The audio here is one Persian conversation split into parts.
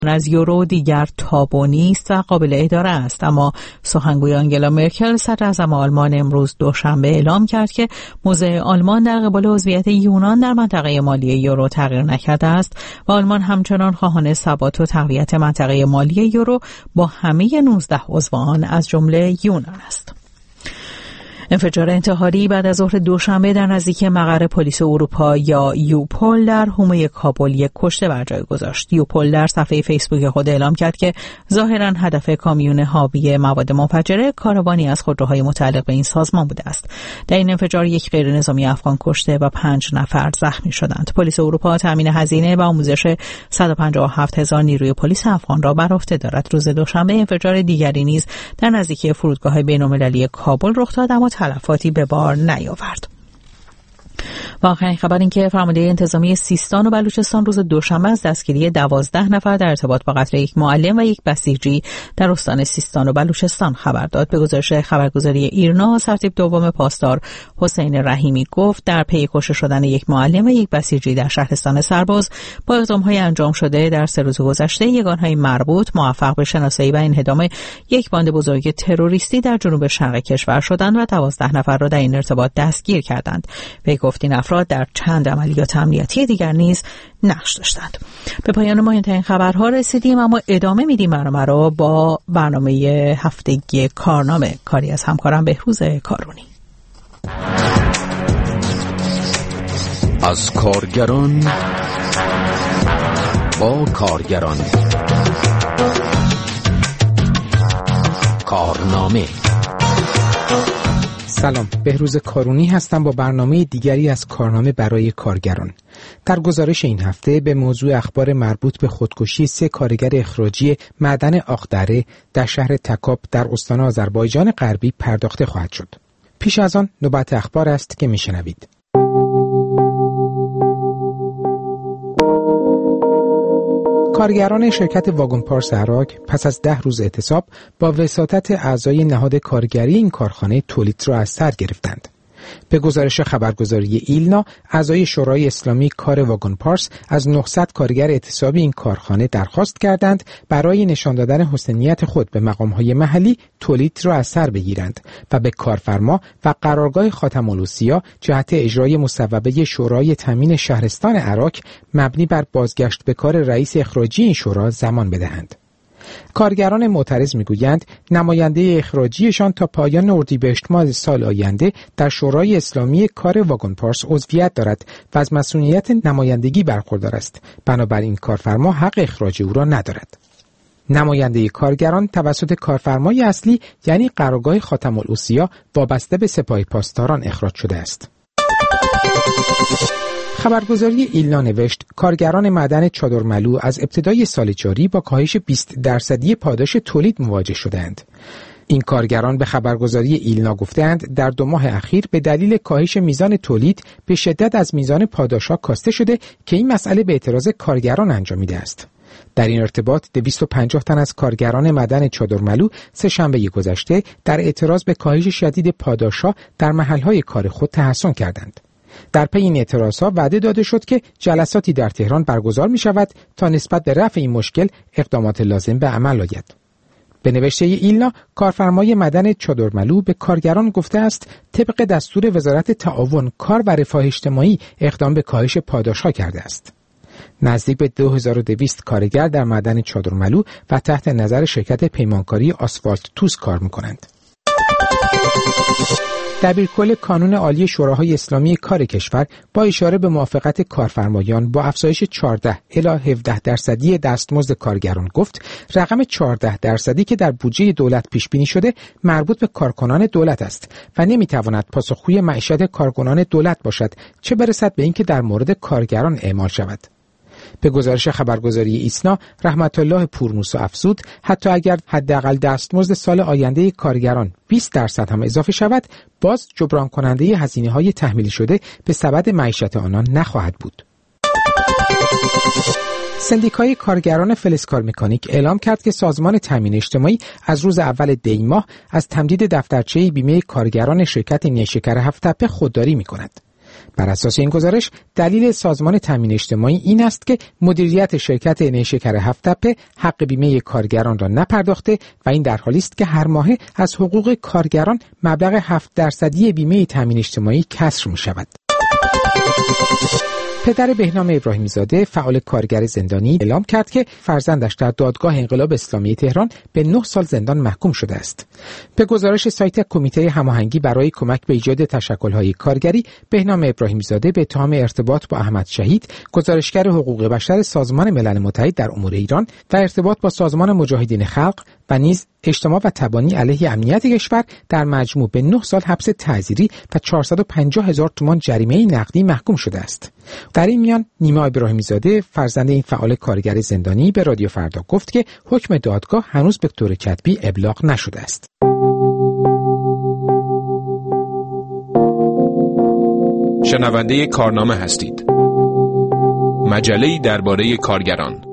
از یورو دیگر تابو نیست و قابل اداره است، اما سخنگوی آنگلا مرکل صدراعظم آلمان امروز دوشنبه اعلام کرد که موضع آلمان در قبال عضویت یونان در منطقه مالی یورو تغییر نکرده است و آلمان همچنان خواهان ثبات و تقویت منطقه مالی یورو با همه 19 عضو آن از جمله یونان است. انفجار انتحاری بعد از ظهر دوشنبه در نزدیکی مقر پلیس اروپا یا یوپول در حومه کابل یک کشته بر جای گذاشت. یوپول در صفحه فیسبوک خود اعلام کرد که ظاهراً هدف کامیون حاوی مواد منفجره کاروانی از خودروهای متعلق به این سازمان بوده است. در این انفجار یک غیرنظامی افغان کشته و 5 نفر زخمی شدند. پلیس اروپا تامین هزینه و آموزش 157,000 نیروی پلیس افغان را بر عهده دارد. روز دوشنبه انفجار دیگری نیز در نزدیکی فرودگاه بین‌المللی کابل رخ داد اما تلفاتی به بار نیاورد. و آخرین خبر این که فرمانده انتظامی سیستان و بلوچستان روز دوشنبه از دستگیری 12 نفر در ارتباط با قتل یک معلم و یک بسیجی در استان سیستان و بلوچستان خبر داد. به گزارش خبرگزاری ایرنا، سرتیپ دوم پاسدار حسین رحیمی گفت در پی کشته شدن یک معلم و یک بسیجی در شهرستان سرباز با اقدام‌های انجام شده در 3 روز گذشته یگان‌های مربوط موفق به شناسایی و انهدام یک باند بزرگ تروریستی در جنوب شرق کشور شدند و 12 نفر را در این ارتباط دستگیر کردند. به گفت این افراد در چند عملیات امنیتی دیگر نیز نقش داشتند. به پایان مهمترین خبرها رسیدیم، اما ادامه میدیم برنامه را با برنامه هفتگی کارنامه، کاری از همکارم بهروز کارونی. از کارگران با کارگران، کارنامه. سلام، بهروز کارونی هستم با برنامه دیگری از کارنامه برای کارگران. در گزارش این هفته به موضوع اخبار مربوط به خودکشی 3 کارگر اخراجی معدن آخدره در شهر تکاب در استان آذربایجان غربی پرداخته خواهد شد. پیش از آن نوبت اخبار است که میشنوید. کارگران شرکت واگن پارس عراق پس از 10 روز اعتصاب با وساطت اعضای نهاد کارگری این کارخانه تولید را از سر گرفتند. به گزارش خبرگزاری ایلنا، اعضای شورای اسلامی کار واگن پارس از 900 کارگر اعتصابی این کارخانه درخواست کردند برای نشان دادن حسن نیت خود به مقام‌های محلی تولید را از سر بگیرند و به کارفرما و قرارگاه خاتم العصیا جهت اجرای مصوبه شورای تامین شهرستان عراق مبنی بر بازگشت به کار رئیس اخراجی این شورا زمان بدهند. کارگران معترض میگویند نماینده اخراجیشان تا پایان اردیبهشت ماه سال آینده در شورای اسلامی کار واگن پارس عضویت دارد و از مسئولیت نمایندگی برخوردار است. بنابراین کارفرما حق اخراج او را ندارد. نماینده کارگران توسط کارفرمای اصلی یعنی قرارگاه خاتم العصیا وابسته به سپاه پاسداران اخراج شده است. خبرگزاری ایلنا نوشت کارگران معدن چادرملو از ابتدای سال جاری با کاهش 20% پاداش تولید مواجه شدند. این کارگران به خبرگزاری ایلنا گفتند در 2 ماه اخیر به دلیل کاهش میزان تولید به شدت از میزان پاداش‌ها کاسته شده که این مسئله به اعتراض کارگران انجامیده است. در این ارتباط 250 تن از کارگران معدن چادرملو سه‌شنبه گذشته در اعتراض به کاهش شدید پاداش‌ها در محل‌های کار خود تحصن کردند. در پی این اعتراضها وعده داده شد که جلساتی در تهران برگزار می شود تا نسبت به رفع این مشکل اقدامات لازم به عمل آید. به نوشته ایلنا، کارفرمای معدن چادرملو به کارگران گفته است طبق دستور وزارت تعاون کار و رفاه اجتماعی اقدام به کاهش پاداش‌ها کرده است. نزدیک به 2200 کارگر در معدن چادرملو و تحت نظر شرکت پیمانکاری آسفالت توز کار می‌کنند. دبیرکل کانون عالی شوراهای اسلامی کار کشور با اشاره به موافقت کارفرمایان با افزایش 14 الی 17% دستمزد کارگران گفت رقم 14% که در بودجه دولت پیش بینی شده مربوط به کارکنان دولت است و نمیتواند پاسخگوی معیشت کارکنان دولت باشد، چه برسد به اینکه در مورد کارگران اعمال شود. به گزارش خبرگزاری ایسنا، رحمت الله پورموسا افزود حتی اگر حداقل دستمزد سال آینده کارگران 20% هم اضافه شود، باز جبران کننده هزینه‌های تحمیل شده به سبد معیشت آنان نخواهد بود. سندیکای کارگران فلزکار مکانیک اعلام کرد که سازمان تامین اجتماعی از روز اول دی ماه از تمدید دفترچه بیمه کارگران شرکت نیشکر هفت‌تپه خودداری می‌کند. بر اساس این گزارش دلیل سازمان تامین اجتماعی این است که مدیریت شرکت نیشکر هفت‌تپه حق بیمه کارگران را نپرداخته و این در حالی است که هر ماه از حقوق کارگران مبلغ 7% بیمه تامین اجتماعی کسر می‌شود. پدر بهنام ابراهیمی زاده فعال کارگر زندانی اعلام کرد که فرزندش در دادگاه انقلاب اسلامی تهران به 9 سال زندان محکوم شده است. به گزارش سایت کمیته هماهنگی برای کمک به ایجاد تشکل‌های کارگری، بهنام ابراهیمی زاده به اتهام ارتباط با احمد شهید، گزارشگر حقوق بشر سازمان ملل متحد در امور ایران و ارتباط با سازمان مجاهدین خلق و نیز اجتماع و تبانی علیه امنیت کشور در مجموع به 9 سال حبس تعزیری و 450,000 تومان جریمه نقدی محکوم شده است. در این میان نیما ابراهیمی زاده فرزند این فعال کارگر زندانی به رادیو فردا گفت که حکم دادگاه هنوز به طور کتبی ابلاغ نشده است. شنونده کارنامه هستید. مجله‌ای درباره کارگران.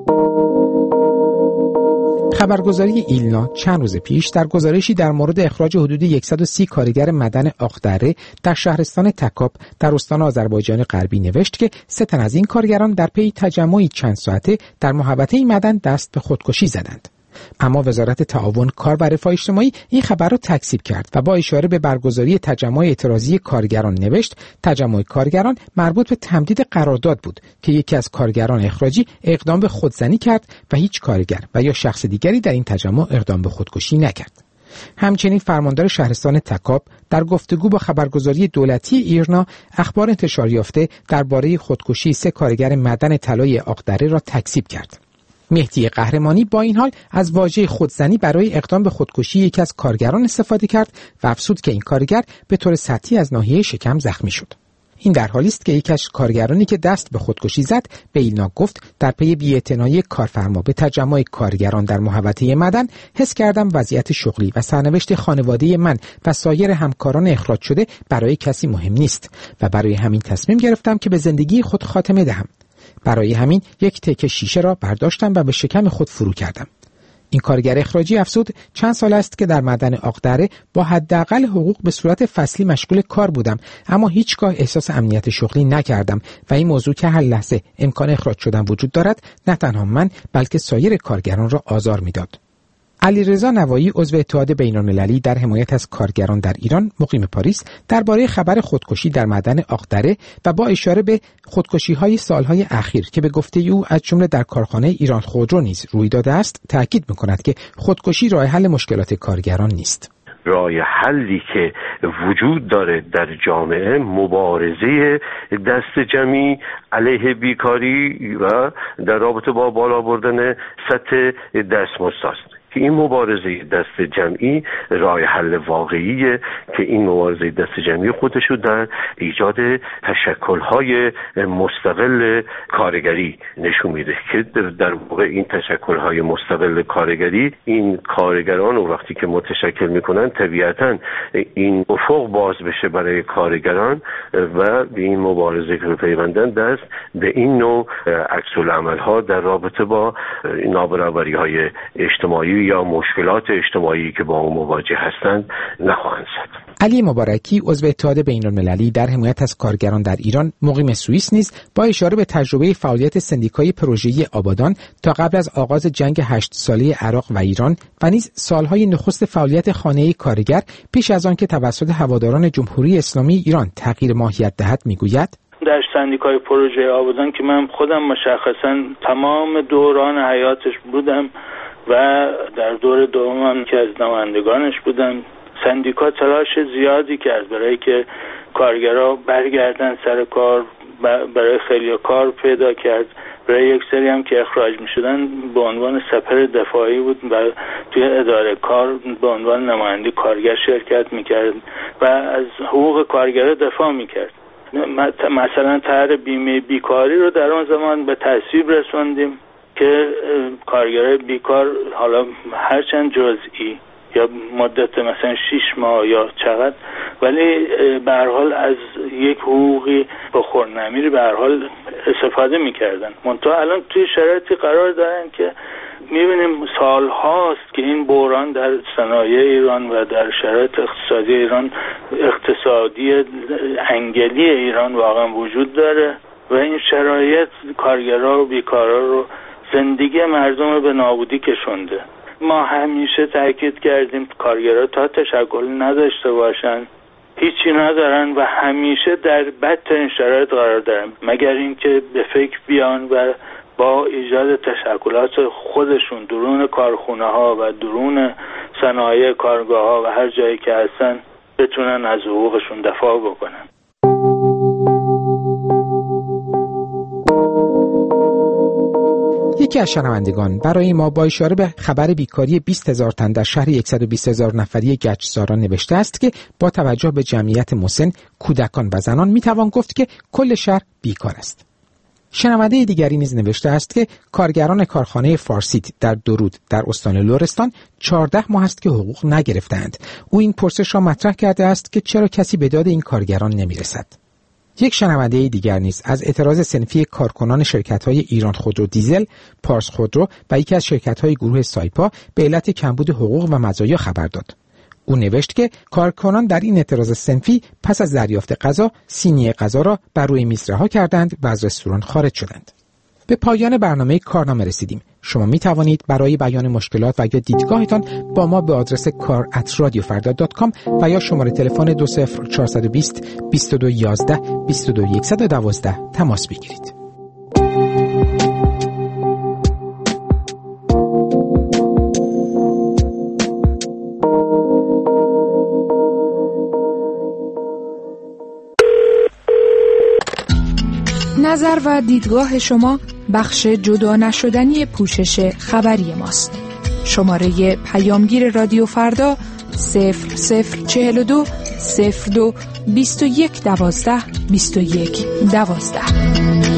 خبرگزاری ایلنا چند روز پیش در گزارشی در مورد اخراج حدود 130 کارگر معدن آقدره در شهرستان تکاب در استان آذربایجان غربی نوشت که 3 تن از این کارگران در پی تجمعی چند ساعته در محوطه معدن دست به خودکشی زدند. اما وزارت تعاون، کار و رفاه اجتماعی این خبر را تکذیب کرد و با اشاره به برگزاری تجمع اعتراضی کارگران نوشت تجمع کارگران مربوط به تمدید قرارداد بود که یکی از کارگران اخراجی اقدام به خودزنی کرد و هیچ کارگر و یا شخص دیگری در این تجمع اقدام به خودکشی نکرد. همچنین فرماندار شهرستان تکاب در گفتگو با خبرگزاری دولتی ایرنا اخبار انتشار یافته درباره خودکشی 3 کارگر معدن طلای آقدره را تکذیب کرد. مهدی قهرمانی با این حال از واژه خودزنی برای اقدام به خودکشی یکی از کارگران استفاده کرد و افزود که این کارگر به طور سطحی از ناحیه شکم زخمی شد. این در حالی است که یکی از کارگرانی که دست به خودکشی زد به ایلنا گفت در پی بی‌اعتنایی کارفرما به تجمع کارگران در محوطه معدن حس کردم وضعیت شغلی و سرنوشت خانواده من و سایر همکاران اخراج شده برای کسی مهم نیست و برای همین تصمیم گرفتم که به زندگی خود خاتمه دهم. برای همین یک تکه شیشه را برداشتم و به شکم خود فرو کردم. این کارگر اخراجی افزود چند سال است که در معدن آقدره با حداقل حقوق به صورت فصلی مشغول کار بودم، اما هیچگاه احساس امنیت شغلی نکردم و این موضوع که هر لحظه امکان اخراج شدن وجود دارد نه تنها من بلکه سایر کارگران را آزار میداد. علیرضا نوایی عضو اتحاد بین‌المللی در حمایت از کارگران در ایران مقیم پاریس درباره خبر خودکشی در معدن آقدره و با اشاره به خودکشی‌های سالهای اخیر که به گفته او از جمله در کارخانه ایران خودرو نیز روی داده است تاکید می‌کند که خودکشی راه حل مشکلات کارگران نیست. راه حلی که وجود داره در جامعه مبارزه دست جمعی علیه بیکاری و در رابطه با بالا بردن سطح دستمزد است که این مبارزه دست جمعی راه حل واقعیه که این مبارزه دست جمعی خودشو در ایجاد تشکل‌های مستقل کارگری نشون میده که در واقع این تشکل‌های مستقل کارگری این کارگران و وقتی که متشکل میکنن طبیعتاً این افق باز بشه برای کارگران و به این مبارزه که پیوندن دست به این نوع عکس‌العمل‌ها در رابطه با نابرابری‌های اجتماعی یا مشکلات اجتماعی که با اون مواجه هستند نخواهند زد. علی مبارکی عضو اتحاد بین‌المللی در حمایت از کارگران در ایران مقیم سوئیس نیز با اشاره به تجربه فعالیت سندیکای پروژه‌ای آبادان تا قبل از آغاز جنگ 8 ساله عراق و ایران و نیز سالهای نخست فعالیت خانه کارگر پیش از آن که توسط هواداران جمهوری اسلامی ایران تغییر ماهیت دهد میگوید در سندیکای پروژه آبادان که من خودم مشخصا تمام دوران حیاتش بودم و در دور دومم که از نمایندگانش بودم، سندیکا تلاش زیادی کرد برای که کارگرها برگردن سر کار، برای خیلی کار پیدا کرد، برای یک سری هم که اخراج می شدن به عنوان سپر دفاعی بود و توی اداره کار به عنوان نماینده کارگر شرکت می کرد و از حقوق کارگر دفاع می کرد. مثلا طرح بیمه بیکاری رو در آن زمان به تصویب رسوندیم که کارگرای بیکار حالا هرچند جزئی یا مدت مثلا 6 ماه یا چقدر، ولی به هر حال از یک حقوقی با خورنمیری به هر حال استفاده می‌کردن. منتها الان توی شرایطی قرار دارن که می‌بینیم سال هاست که این بحران در صنایع ایران و در شرایط اقتصادی ایران، اقتصادی انگلی ایران واقعا وجود داره و این شرایط کارگرها و بیکارا رو، زندگی مردم رو به نابودی کشونده. ما همیشه تاکید کردیم کارگرها تا تشکل نداشته باشن، هیچی ندارن و همیشه در بدترین شرایط قرار دارن، مگر اینکه به فکر بیان و با ایجاد تشکلات خودشون درون کارخونه ها و درون صنایع کارگاه ها و هر جایی که هستن بتونن از حقوقشون دفاع بکنن. یکی از شنوندگان برای ما با اشاره به خبر بیکاری 20,000 تن در شهر 120,000 نفری گچساران نوشته است که با توجه به جمعیت مسن، کودکان و زنان میتوان گفت که کل شهر بیکار است. شنونده دیگری نیز نوشته است که کارگران کارخانه فارسیت در درود در استان لرستان 14 ماه است که حقوق نگرفتند. او این پرسش را مطرح کرده است که چرا کسی به داد این کارگران نمیرسد. یک شنونده دیگر نیز از اعتراض صنفی کارکنان شرکت‌های ایران خودرو دیزل، پارس خودرو و یکی از شرکت‌های گروه سایپا به علت کمبود حقوق و مزایا خبر داد. او نوشت که کارکنان در این اعتراض صنفی پس از دریافت غذا، سینی غذا را بر روی میز رها کردند و از رستوران خارج شدند. به پایان برنامه کارنامه رسیدیم. شما می توانید برای بیان مشکلات و یا دیدگاهتان با ما به آدرس kar@radiofarda.com و یا شماره تلفن 20420 2211 22112 تماس بگیرید. نظر و دیدگاه شما بخش جدا نشدنی پوشش خبری ماست. شماره پیامگیر رادیو فردا 0042 02 21 12 21 12.